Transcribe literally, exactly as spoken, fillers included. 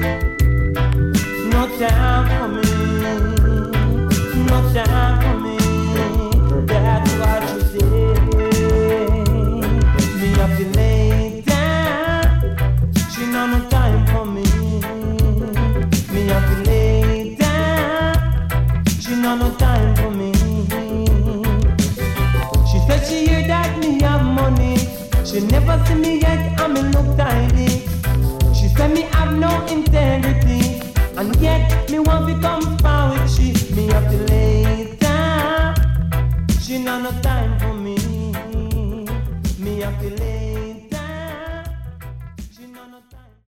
No time for me, no time for me. That's what you say. Me up the later, she no no time for me. Me up the later, she no no time for me. She said she hear that me have money. She never see me yet, and me look tidy. She said me have no integrity, and yet me want to come far with she. Me have to later. She no no time for me. Me have to later.